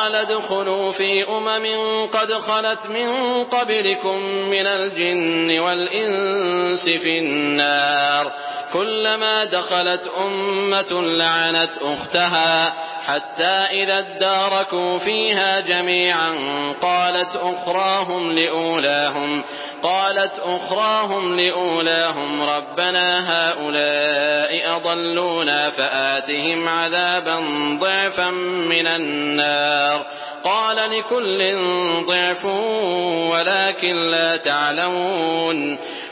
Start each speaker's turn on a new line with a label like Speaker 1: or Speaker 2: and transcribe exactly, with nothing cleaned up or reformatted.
Speaker 1: قال ادخلوا في أمم قد خلت من قبلكم من الجن والإنس في النار كلما دخلت أمة لعنت أختها حتى إذا اداركوا فيها جميعا قالت أخراهم لأولاهم قالت أخراهم لأولاهم ربنا هؤلاء أضلونا فآتهم عذابا ضعفا من النار قال لكل ضعف ولكن لا تعلمون